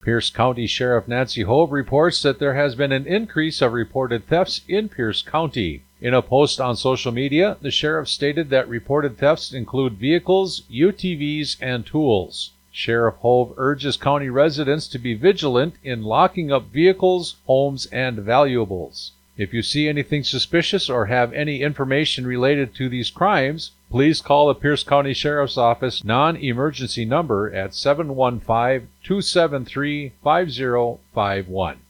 Pierce County Sheriff Nancy Hove reports that there has been an increase of reported thefts in Pierce County. In a post on social media, the sheriff stated that reported thefts include vehicles, UTVs, and tools. Sheriff Hove urges county residents to be vigilant in locking up vehicles, homes, and valuables. If you see anything suspicious or have any information related to these crimes, please call the Pierce County Sheriff's Office non-emergency number at 715-273-5051.